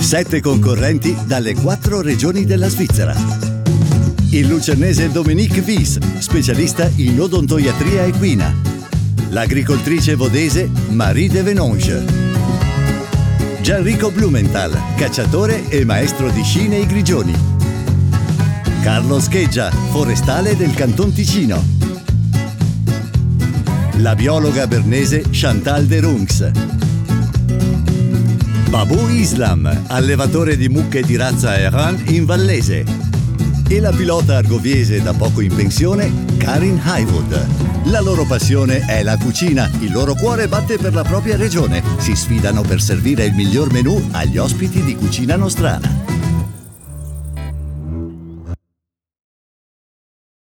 7 concorrenti dalle 4 regioni della Svizzera. Il lucernese Dominique Wies, specialista in odontoiatria equina. L'agricoltrice vodese Marie de Venonge. Gianrico Blumenthal, cacciatore e maestro di sci nei Grigioni. Carlo Scheggia, forestale del Canton Ticino. La biologa bernese Chantal de Runx. Babu Islam, allevatore di mucche di razza Heran in Vallese. E la pilota argoviese da poco in pensione, Karin Highwood. La loro passione è la cucina, il loro cuore batte per la propria regione. Si sfidano per servire il miglior menù agli ospiti di Cucina Nostrana.